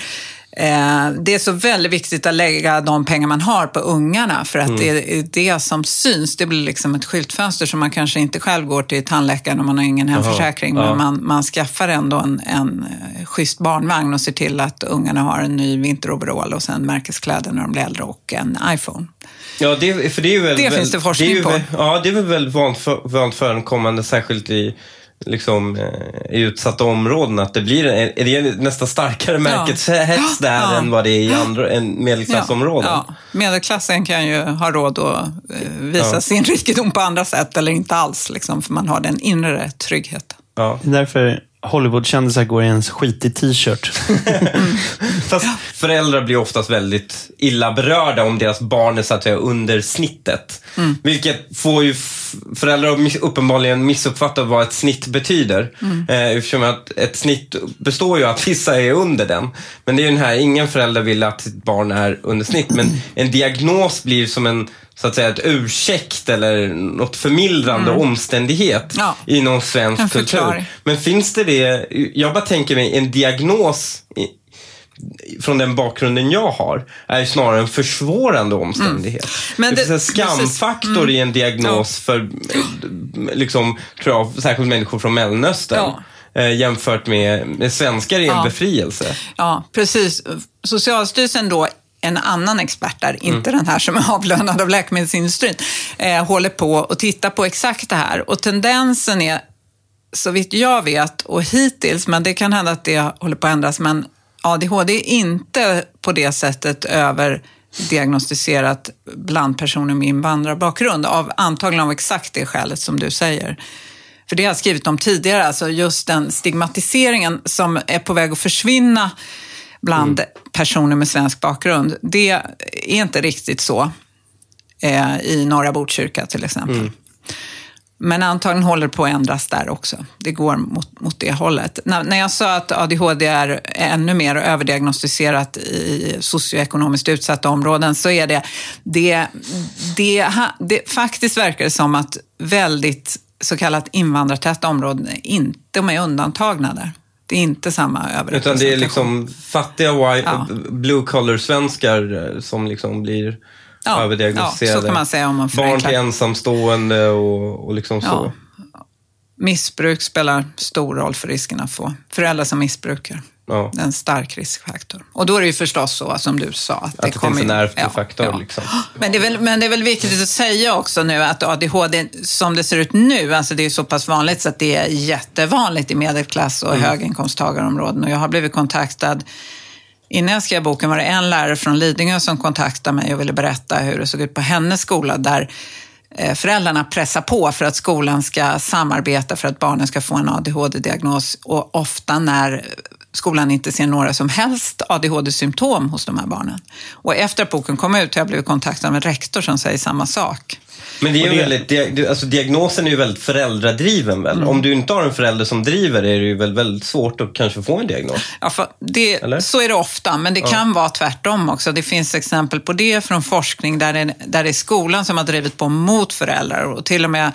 eh, det är så väldigt viktigt att lägga de pengar man har på ungarna, för att mm. det är det som syns. Det blir liksom ett skyltfönster som man kanske inte själv går till tandläkaren om man har ingen hemförsäkring. Aha, ja. Men man, man skaffar ändå en, en schysst barnvagn och ser till att ungarna har en ny vinteroverall och sen märkeskläder när de blir äldre och en iPhone. Ja, det, för det är ju väl, det väl, finns det forskning det är ju på. Väl, ja, det är väl väldigt vanligt, för, vanligt förekommande, särskilt i, liksom, i utsatta områden, att det blir en, det är nästan starkare märket ja. hets där ja. än vad det är i andra än medelklassområden. Ja. Ja. Medelklassen kan ju ha råd att visa ja. sin rikedom på andra sätt eller inte alls, liksom, för man har den inre tryggheten. Ja. Därför Hollywood-kändisar går i en skitig t-shirt. mm. Fast föräldrar blir oftast väldigt illa berörda om deras barn är så att säga under snittet. Mm. Vilket får ju f- föräldrar uppenbarligen missuppfatta vad ett snitt betyder. Mm. Eh, eftersom att ett snitt består ju att vissa är under den. Men det är ju den här, ingen förälder vill att sitt barn är under snitt. Men en diagnos blir som en, så att säga, ett ursäkt eller något förmildrande mm. omständighet ja. i någon svensk kultur. Men finns det det, jag bara tänker mig en diagnos i, från den bakgrunden jag har är ju snarare en försvårande omständighet. Mm. Men det, det finns en skamfaktor mm. i en diagnos ja. för liksom, tror jag, särskilt människor från Mellanöstern. Ja. jämfört med, med svenskar i en ja. befrielse. Ja, precis. Socialstyrelsen då, en annan expert där, inte mm. den här som är avlönad av läkemedelsindustrin, eh, håller på och tittar på exakt det här. Och tendensen är, så vitt jag vet, och hittills, men det kan hända att det håller på att ändras, men A D H D är inte på det sättet över diagnostiserat bland personer med invandrarbakgrund av antagligen av exakt det skälet som du säger. För det har jag skrivit om tidigare, alltså just den stigmatiseringen som är på väg att försvinna bland mm. personer med svensk bakgrund. Det är inte riktigt så eh, i norra Botkyrka till exempel. Mm. Men antagligen håller på att ändras där också. Det går mot, mot det hållet. När, när jag sa att A D H D är ännu mer överdiagnostiserat i socioekonomiskt utsatta områden så är det, det, det, det faktiskt verkar det som att väldigt så kallat invandrartäta områden inte de är undantagna där. Det är inte samma överrepresentation. Utan det är liksom fattiga white, ja. blue collar svenskar som liksom blir ja, överdiagnostiserade. Ja, så kan man säga om man förenklar. Barn till ensamstående och, och liksom så. Ja. Missbruk spelar stor roll för risken att få föräldrar som missbrukar. Ja. Det är en stark riskfaktor. Och då är det ju förstås så, som du sa. Att, att det, det finns en ärftlig ja, faktor. Ja. Liksom. Men, det är väl, men det är väl viktigt att säga också nu att A D H D som det ser ut nu, alltså det är så pass vanligt så att det är jättevanligt i medelklass och mm. höginkomsttagarområden. Och jag har blivit kontaktad, innan jag skrev boken var det en lärare från Lidingö som kontaktade mig och ville berätta hur det såg ut på hennes skola där föräldrarna pressar på för att skolan ska samarbeta för att barnen ska få en A D H D-diagnos. Och ofta när skolan inte ser några som helst A D H D-symptom hos de här barnen. Och efter att boken kom ut har jag blivit kontaktad av en rektor som säger samma sak. Men det är ju väldigt, alltså diagnosen är ju väldigt föräldradriven väl? Mm. Om du inte har en förälder som driver är det ju väl väldigt svårt att kanske få en diagnos. Ja, för det, så är det ofta, men det ja. kan vara tvärtom också. Det finns exempel på det från forskning där det, där det är skolan som har drivit på mot föräldrar och till och med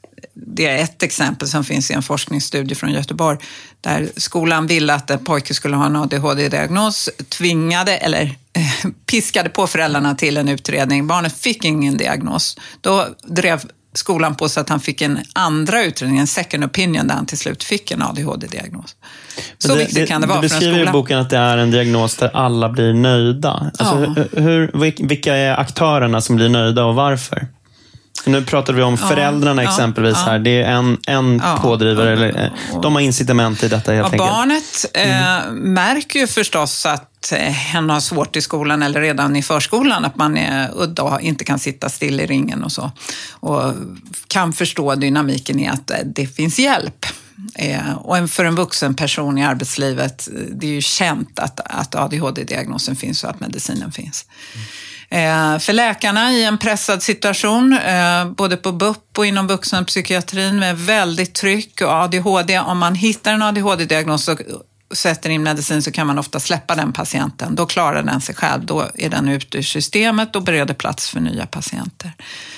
det är ett exempel som finns i en forskningsstudie från Göteborg där skolan ville att en pojke skulle ha en A D H D-diagnos, tvingade eller eh, piskade på föräldrarna till en utredning. Barnet fick ingen diagnos. Då drev skolan på så att han fick en andra utredning, en second opinion, där han till slut fick en A D H D-diagnos. Så det, viktigt kan det vara för en skola. Du beskriver i boken att det är en diagnos där alla blir nöjda. Alltså, ja. hur, vilka är aktörerna som blir nöjda och varför? Nu pratar vi om föräldrarna ja, exempelvis ja, här. Det är en, en ja, pådrivare. Eller, de har incitament i detta helt ja, enkelt. Barnet eh, mm. märker ju förstås att eh, hen har svårt i skolan eller redan i förskolan. Att man är udda och inte kan sitta still i ringen och så. Och kan förstå dynamiken i att eh, det finns hjälp. Eh, och för en vuxen person i arbetslivet, det är ju känt att, att A D H D-diagnosen finns och att medicinen finns. Mm. Eh, för läkarna i en pressad situation, eh, både på B U P och inom vuxenpsykiatrin med väldigt tryck och A D H D. Om man hittar en A D H D-diagnos och sätter in medicin så kan man ofta släppa den patienten. Då klarar den sig själv, då är den ute ur systemet och bereder plats för nya patienter.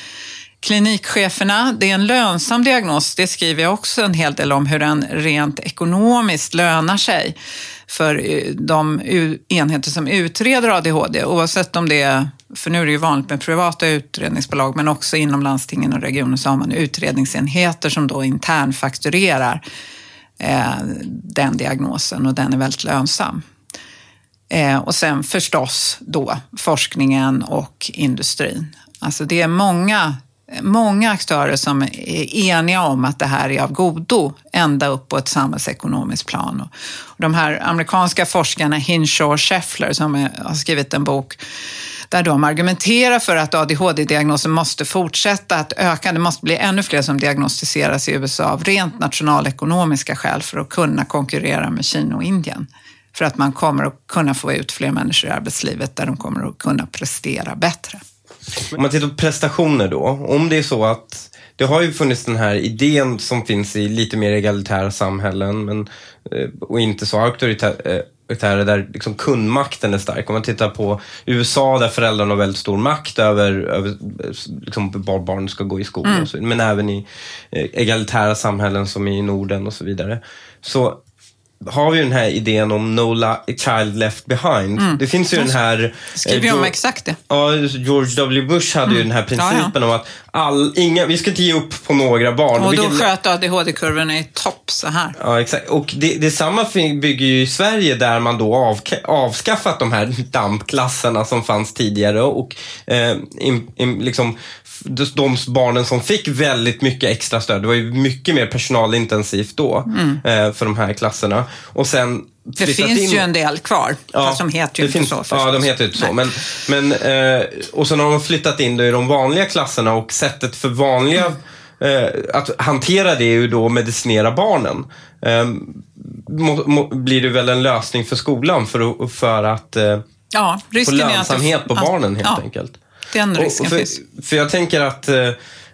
Klinikcheferna, det är en lönsam diagnos. Det skriver jag också en hel del om hur den rent ekonomiskt lönar sig för de enheter som utreder A D H D. Oavsett om det är, för nu är det ju vanligt med privata utredningsbolag, men också inom landstingen och regionen så har man utredningsenheter som då internfakturerar eh, den diagnosen och den är väldigt lönsam. Eh, och sen förstås då forskningen och industrin. Alltså det är många Många aktörer som är eniga om att det här är av godo ända upp på ett samhällsekonomiskt plan. Och de här amerikanska forskarna Hinshaw och Scheffler som har skrivit en bok där de argumenterar för att A D H D-diagnosen måste fortsätta att öka. Det måste bli ännu fler som diagnostiseras i U S A av rent nationalekonomiska skäl för att kunna konkurrera med Kina och Indien. För att man kommer att kunna få ut fler människor i arbetslivet där de kommer att kunna prestera bättre. Om man tittar på prestationer då, om det är så att det har ju funnits den här idén som finns i lite mer egalitära samhällen men, och inte så auktoritära där liksom kundmakten är stark. Om man tittar på U S A där föräldrarna har väldigt stor makt över, över liksom var barn ska gå i skolan mm. och så, men även i egalitära samhällen som i Norden och så vidare. Så har vi den här idén om no la- child left behind. Mm. Det finns ju den här... Skriver jag om exakt det. Ja, George W. Bush hade mm. ju den här principen ja, ja. om att all, inga, vi ska inte ge upp på några barn. Och då Vilket, sköt A D H D-kurvorna i topp så här. Ja, exakt. Och det, det samma bygger ju i Sverige där man då av, avskaffat de här dampklasserna som fanns tidigare och eh, in, in, liksom de barnen som fick väldigt mycket extra stöd. Det var ju mycket mer personalintensivt då mm. eh, för de här klasserna. Och sen Det finns in... ju en del kvar, ja, fast de heter ju inte finns... så. Förstås. Ja, de heter ju inte så. Men, men, eh, och sen har de flyttat in då i de vanliga klasserna och sättet för vanliga mm. eh, att hantera det är ju då medicinera barnen. Eh, må, må, blir det väl en lösning för skolan för, för att eh, ja, få lönsamhet på barnen helt ja, enkelt. Den risken och för, finns. För jag tänker att eh,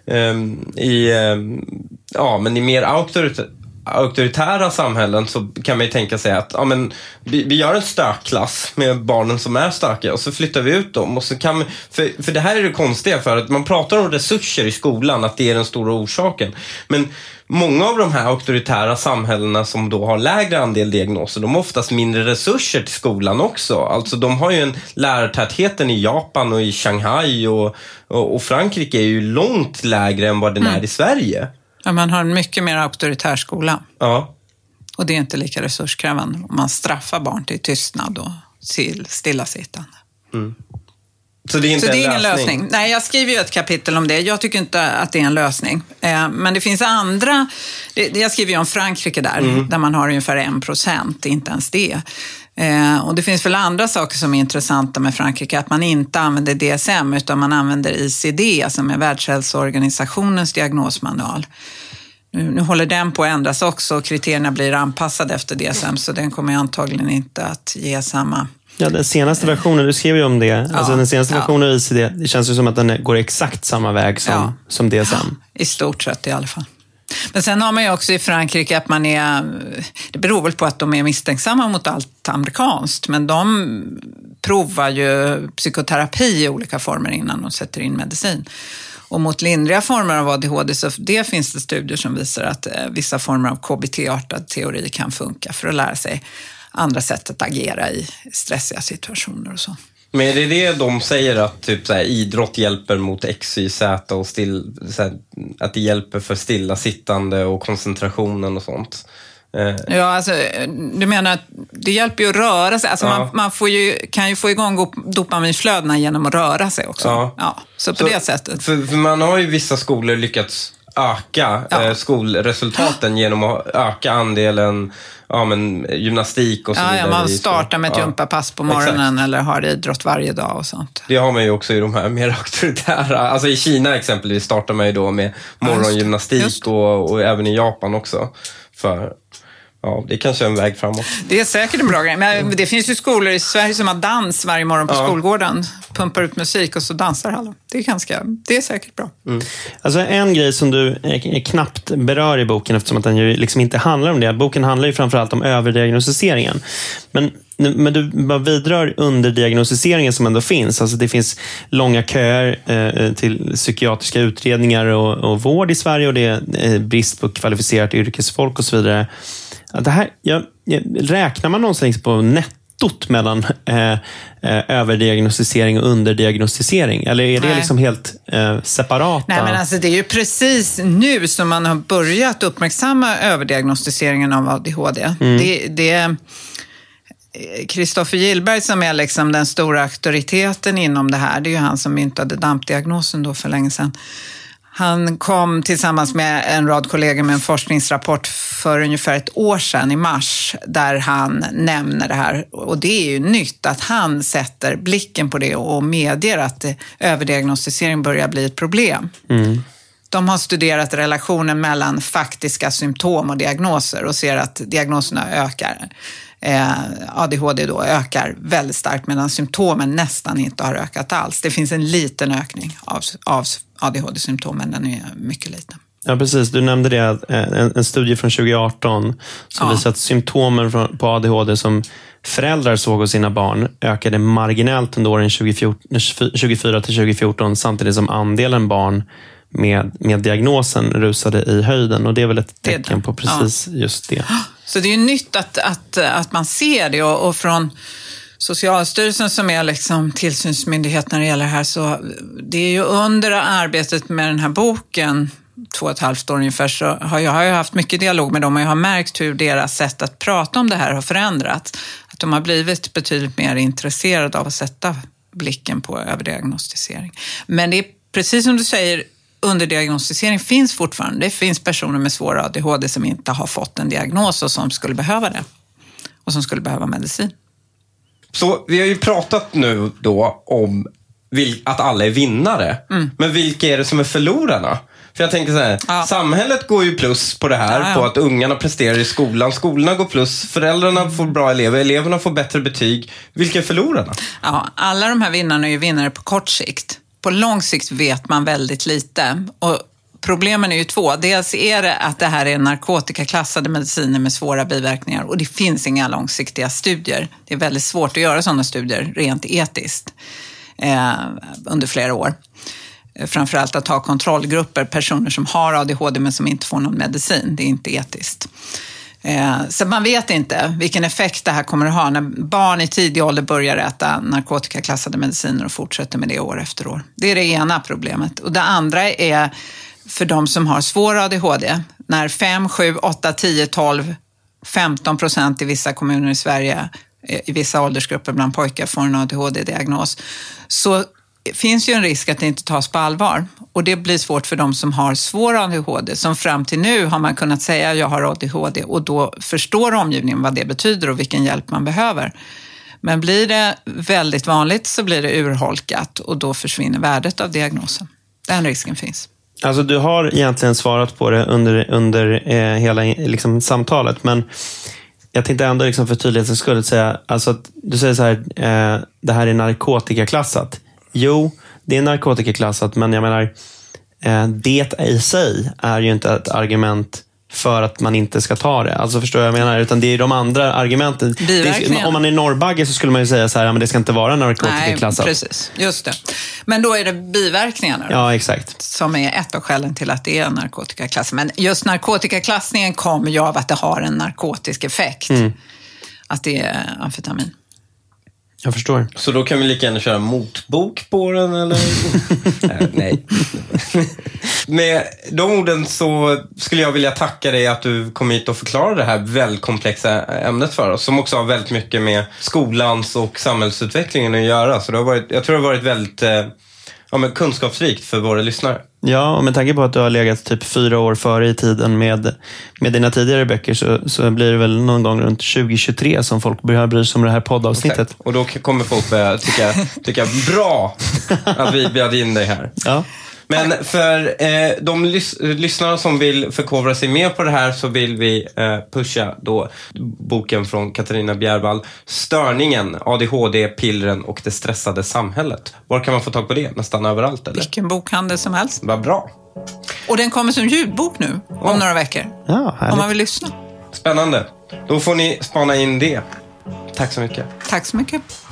um, i, um, ja, men i mer auktorit- auktoritära samhällen så kan man ju tänka sig att ja, men vi, vi gör en stökklass med barnen som är stökiga och så flyttar vi ut dem. Och så kan vi, för, för det här är det konstiga, för att man pratar om resurser i skolan, att det är den stora orsaken. Men många av de här auktoritära samhällena som då har lägre andel diagnoser, de har oftast mindre resurser till skolan också. Alltså de har ju en lärartätheten i Japan och i Shanghai och, och, och Frankrike är ju långt lägre än vad den mm. är i Sverige. Ja, man har en mycket mer auktoritär skola. Ja. Och det är inte lika resurskrävande. Man straffar barn till tystnad och till stillasittande. Mm. Så det är inte Så det är en ingen lösning. lösning. Nej, jag skriver ju ett kapitel om det. Jag tycker inte att det är en lösning. Eh, men det finns andra... Det, jag skriver ju om Frankrike där, mm. där man har ungefär en procent, inte ens det. Eh, och det finns väl andra saker som är intressanta med Frankrike, att man inte använder D S M utan man använder I C D, som är Världshälsoorganisationens diagnosmanual. Nu, nu håller den på att ändras också och kriterierna blir anpassade efter D S M, så den kommer antagligen inte att ge samma... Ja, den senaste versionen, du skrev ju om det. Ja, alltså den senaste ja. versionen av I C D, det känns ju som att den går exakt samma väg som, ja. som D S M. I stort sett i alla fall. Men sen har man ju också i Frankrike att man är, det beror väl på att de är misstänksamma mot allt amerikanskt, men de provar ju psykoterapi i olika former innan de sätter in medicin. Och mot lindriga former av A D H D, så det finns det studier som visar att vissa former av K B T-artad teori kan funka för att lära sig andra sätt att agera i stressiga situationer och så. Men är det det de säger, att typ så här, idrott hjälper mot X, Y, Z och still, så här, att det hjälper för stillasittande och koncentrationen och sånt? Eh. Ja, alltså du menar att det hjälper ju att röra sig. Alltså ja. man, man får ju, kan ju få igång dopaminflödena genom att röra sig också. Ja. Ja, så på så, det sättet. För, för man har ju vissa skolor lyckats öka ja. eh, skolresultaten genom att öka andelen ja, men, gymnastik och så ja, vidare. Ja, man startar med ett ja. gympapass på morgonen Exakt. Eller har idrott varje dag och sånt. Det har man ju också i de här mer auktoritära. Alltså i Kina exempelvis startar man ju då med morgongymnastik just. Just. Och, och även i Japan också. För ja, det är kanske en väg framåt. Det är säkert en bra grej. Men det finns ju skolor i Sverige som har dans varje morgon på ja. Skolgården. Pumpar ut musik och så dansar alla. Det är ganska, det är säkert bra. Mm. Alltså en grej som du knappt berör i boken, eftersom att den ju liksom inte handlar om det. Boken handlar ju framförallt om överdiagnostiseringen. Men, men du bara vidrör underdiagnostiseringen som ändå finns. Alltså det finns långa köer eh, till psykiatriska utredningar och, och vård i Sverige. Och det är eh, brist på kvalificerat yrkesfolk och så vidare. Det här, jag, jag, räknar man någonstans på nettot mellan eh, eh, överdiagnostisering och underdiagnostisering? Eller är det Nej. liksom helt eh, separata? Nej, men alltså det är ju precis nu som man har börjat uppmärksamma överdiagnostiseringen av A D H D. Mm. Det, det är Kristoffer Gillberg som är liksom den stora auktoriteten inom det här. Det är ju han som myntade D A M P-diagnosen då för länge sedan. Han kom tillsammans med en rad kollegor med en forskningsrapport för ungefär ett år sedan i mars där han nämner det här. Och det är ju nytt att han sätter blicken på det och medger att överdiagnostisering börjar bli ett problem. Mm. De har studerat relationen mellan faktiska symptom och diagnoser och ser att diagnoserna ökar. Eh, A D H D då ökar väldigt starkt medan symptomen nästan inte har ökat alls. Det finns en liten ökning av, av A D H D-symptomen, den är mycket liten. Ja, precis. Du nämnde det, en, en studie från tjugo arton som ja. visar att symptomen från, på A D H D som föräldrar såg hos sina barn ökade marginellt under åren tjugofyra till tjugofjorton samtidigt som andelen barn med, med diagnosen rusade i höjden. Och det är väl ett tecken på precis ja. just det. Så det är ju nytt att, att, att man ser det och, och från Socialstyrelsen som är liksom tillsynsmyndighet när det gäller det här, så det är ju under arbetet med den här boken två och ett halvt år ungefär, så har jag, har jag haft mycket dialog med dem och jag har märkt hur deras sätt att prata om det här har förändrats. Att de har blivit betydligt mer intresserade av att sätta blicken på överdiagnostisering. Men det är precis som du säger, underdiagnostisering finns fortfarande. Det finns personer med svår A D H D som inte har fått en diagnos och som skulle behöva det. och som skulle behöva medicin. Så vi har ju pratat nu då om vil- att alla är vinnare. Mm. Men vilka är det som är förlorarna? För jag tänker så här, ja. Samhället går ju plus på det här, ja, ja. På att ungarna presterar i skolan. Skolorna går plus, föräldrarna får bra elever, eleverna får bättre betyg. Vilka är förlorarna? Ja, alla de här vinnarna är ju vinnare på kort sikt. På lång sikt vet man väldigt lite. Och problemen är ju två. Dels är det att det här är narkotikaklassade mediciner med svåra biverkningar. Och det finns inga långsiktiga studier. Det är väldigt svårt att göra sådana studier rent etiskt eh, under flera år. Framförallt att ha kontrollgrupper, personer som har A D H D men som inte får någon medicin. Det är inte etiskt. Eh, så man vet inte vilken effekt det här kommer att ha när barn i tidig ålder börjar äta narkotikaklassade mediciner och fortsätter med det år efter år. Det är det ena problemet. Och det andra är för de som har svår A D H D. När fem, sju, åtta, tio, tolv, femton procent i vissa kommuner i Sverige, i vissa åldersgrupper bland pojkar får en A D H D-diagnos, så finns ju en risk att det inte tas på allvar. Och det blir svårt för de som har svår A D H D. Som fram till nu har man kunnat säga jag har A D H D och då förstår omgivningen vad det betyder och vilken hjälp man behöver. Men blir det väldigt vanligt så blir det urholkat och då försvinner värdet av diagnosen. Den risken finns. Alltså du har egentligen svarat på det under, under eh, hela liksom, samtalet, men jag tänkte ändå liksom, för tydlighetens skull säga, alltså att du säger så här, eh, det här är narkotikaklassat. Jo, det är narkotikaklassat, men jag menar, eh, det i sig är ju inte ett argument för att man inte ska ta det. Alltså förstår jag vad jag menar? Utan det är de andra argumenten. Det, om man är norrbagge så skulle man ju säga så här, ja, men det ska inte vara narkotikaklassat. Nej, precis. Just det. Men då är det biverkningarna. Ja, exakt. Som är ett av skälen till att det är narkotikaklass. Men just narkotikaklassningen kommer ju av att det har en narkotisk effekt. Mm. Att det är amfetamin. Jag förstår. Så då kan vi lika gärna köra motbok på den, eller? äh, nej. Med de orden så skulle jag vilja tacka dig att du kom hit och förklarade det här väldigt komplexa ämnet för oss. Som också har väldigt mycket med skolans och samhällsutvecklingen att göra. Så det har varit, jag tror det har varit väldigt eh, ja, men kunskapsrikt för våra lyssnare. Ja, och med tanke på att du har legat typ fyra år före i tiden med, med dina tidigare böcker så, så blir det väl någon gång runt tjugo tjugotre som folk börjar bry sig om det här poddavsnittet. Exakt. Och då kommer folk börja tycka, tycka bra att vi bjöd in dig här. Ja. Men för eh, de lys- lyssnare som vill förkovra sig mer på det här så vill vi eh, pusha då boken från Katarina Bjärvall, Störningen, A D H D, pillren och det stressade samhället. Var kan man få tag på det? Nästan överallt, eller? Vilken bokhandel som helst. Vad bra. Och den kommer som ljudbok nu om ja. några veckor. Ja, om man vill lyssna. Spännande. Då får ni spana in det. Tack så mycket. Tack så mycket.